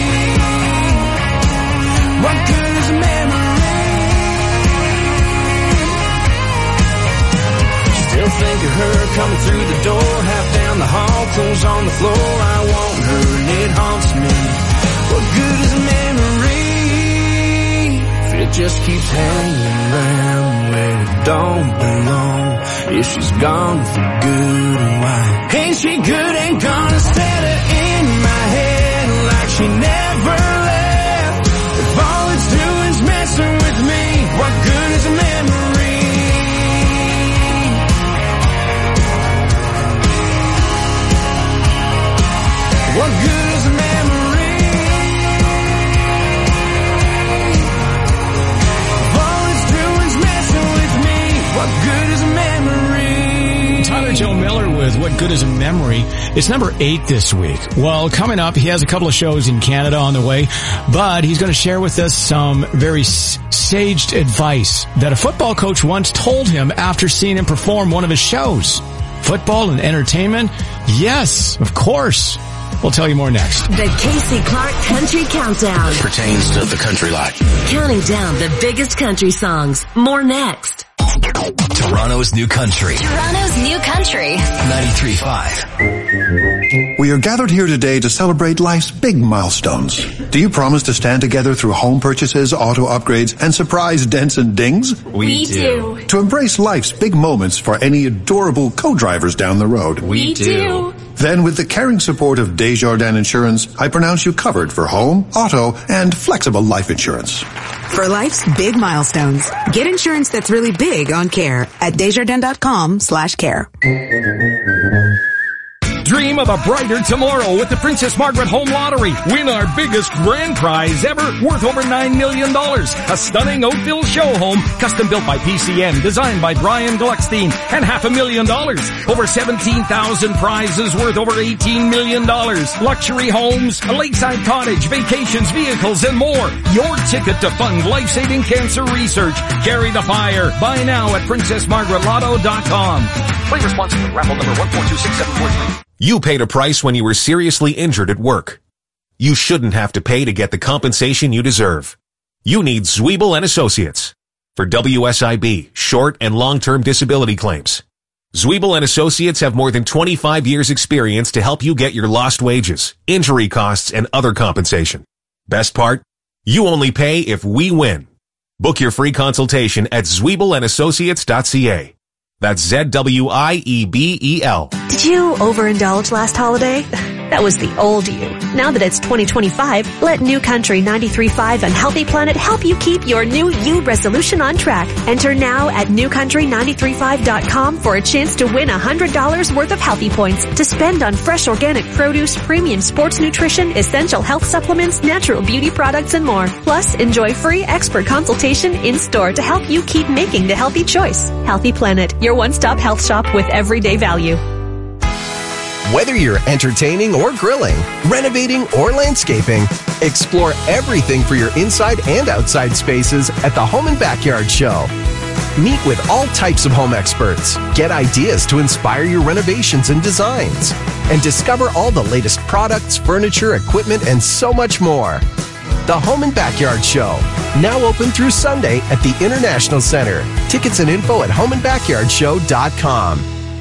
What good is a memory? Still think of her coming through the door, half down the hall, clothes on the floor. I want her and it haunts me. What good is a memory if it just keeps hanging around where it don't belong? If she's gone for good, why ain't she good and gone instead of in my head like she never left? If all it's doing is messing with me, what good is a memory? What good is a memory? If all it's doing is messing with me, what good is a memory? Tyler Joe Miller with What Good is a Memory. It's number eight this week. Well, coming up, he has a couple of shows in Canada on the way, but he's going to share with us some very saged advice that a football coach once told him after seeing him perform one of his shows. Football and entertainment? Yes, of course. We'll tell you more next. The Casey Clark Country Countdown. Pertains to the country life. Counting down the biggest country songs. More next. Toronto's new country. Toronto's new country. ninety-three point five. We are gathered here today to celebrate life's big milestones. Do you promise to stand together through home purchases, auto upgrades, and surprise dents and dings? We, we do. do. To embrace life's big moments for any adorable co-drivers down the road? We, we do. do. Then with the caring support of Desjardins Insurance, I pronounce you covered for home, auto, and flexible life insurance. For life's big milestones, get insurance that's really big on care at Desjardins.com slash care. Dream of a brighter tomorrow with the Princess Margaret Home Lottery. Win our biggest grand prize ever, worth over nine million dollars. A stunning Oakville show home, custom built by P C M, designed by Brian Gluckstein, and half a million dollars. Over seventeen thousand prizes worth over eighteen million dollars. Luxury homes, a lakeside cottage, vacations, vehicles, and more. Your ticket to fund life-saving cancer research. Carry the fire. Buy now at princess margaret lotto dot com. Play responsibly. Raffle number one four two six seven four three. You paid a price when you were seriously injured at work. You shouldn't have to pay to get the compensation you deserve. You need Zwiebel and Associates for W S I B, short and long-term disability claims. Zwiebel and Associates have more than twenty-five years experience to help you get your lost wages, injury costs, and other compensation. Best part? You only pay if we win. Book your free consultation at zwiebel and associates dot c a. That's Z W I E B E L. Did you overindulge last holiday? That was the old you. Now that it's twenty twenty-five, let New Country ninety-three point five and Healthy Planet help you keep your new you resolution on track. Enter now at new country nine three five dot com for a chance to win one hundred dollars worth of Healthy Points to spend on fresh organic produce, premium sports nutrition, essential health supplements, natural beauty products, and more. Plus, enjoy free expert consultation in-store to help you keep making the healthy choice. Healthy Planet, your one-stop health shop with everyday value. Whether you're entertaining or grilling, renovating or landscaping, explore everything for your inside and outside spaces at the Home and Backyard Show. Meet with all types of home experts, get ideas to inspire your renovations and designs, and discover all the latest products, furniture, equipment, and so much more. The Home and Backyard Show, now open through Sunday at the International Center. Tickets and info at home and backyard show dot com.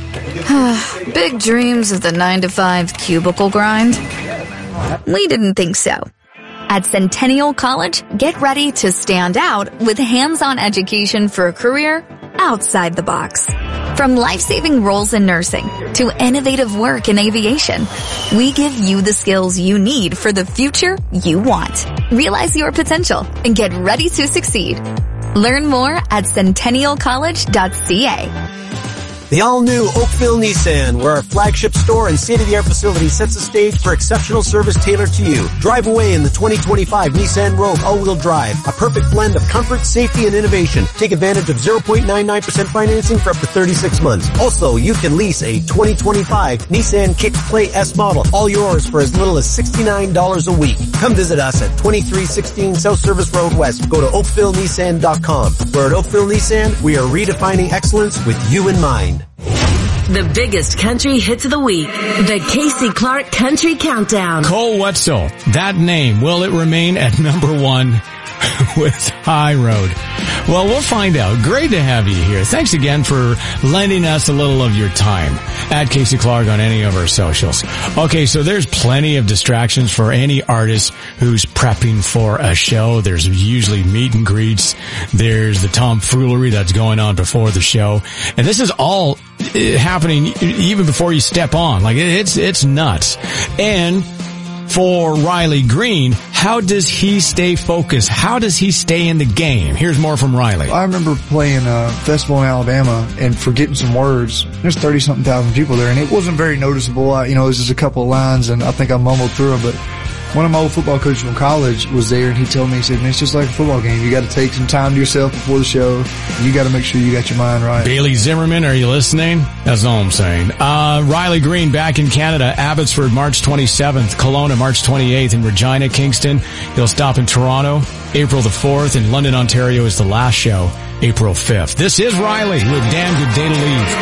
Big dreams of the nine to five cubicle grind? We didn't think so. At Centennial College, get ready to stand out with hands-on education for a career outside the box. From life-saving roles in nursing to innovative work in aviation, we give you the skills you need for the future you want. Realize your potential and get ready to succeed. Learn more at centennial college dot c a. The all-new Oakville Nissan, where our flagship store and state-of-the-art facility sets the stage for exceptional service tailored to you. Drive away in the twenty twenty-five Nissan Rogue all-wheel drive, a perfect blend of comfort, safety, and innovation. Take advantage of zero point nine nine percent financing for up to thirty-six months. Also, you can lease a twenty twenty-five Nissan Kick Play S model, all yours for as little as sixty-nine dollars a week. Come visit us at twenty-three sixteen South Service Road West. Go to oakville nissan dot com. Where at Oakville Nissan, we are redefining excellence with you in mind. The biggest country hits of the week. The Casey Clark Country Countdown. Cole Wetzel. That name, will it remain at number one with High Road? Well, we'll find out. Great to have you here. Thanks again for lending us a little of your time at Casey Clark on any of our socials. Okay, so there's plenty of distractions for any artist who's prepping for a show. There's usually meet and greets. There's the tomfoolery that's going on before the show. And this is all happening even before you step on. Like, it's, it's nuts. And for Riley Green, how does he stay focused? How does he stay in the game? Here's more from Riley. I remember playing a festival in Alabama and forgetting some words. There's thirty-something thousand people there, and it wasn't very noticeable. I, you know, it was just a couple of lines, and I think I mumbled through them, but one of my old football coaches from college was there, and he told me, he said, man, it's just like a football game. You got to take some time to yourself before the show. You got to make sure you got your mind right. Bailey Zimmerman, are you listening? That's all I'm saying. Uh, Riley Green back in Canada, Abbotsford, March twenty-seventh, Kelowna, March twenty-eighth, in Regina, Kingston. He'll stop in Toronto, April the fourth, and London, Ontario is the last show, April fifth. This is Riley with Damn Good Day to Leave.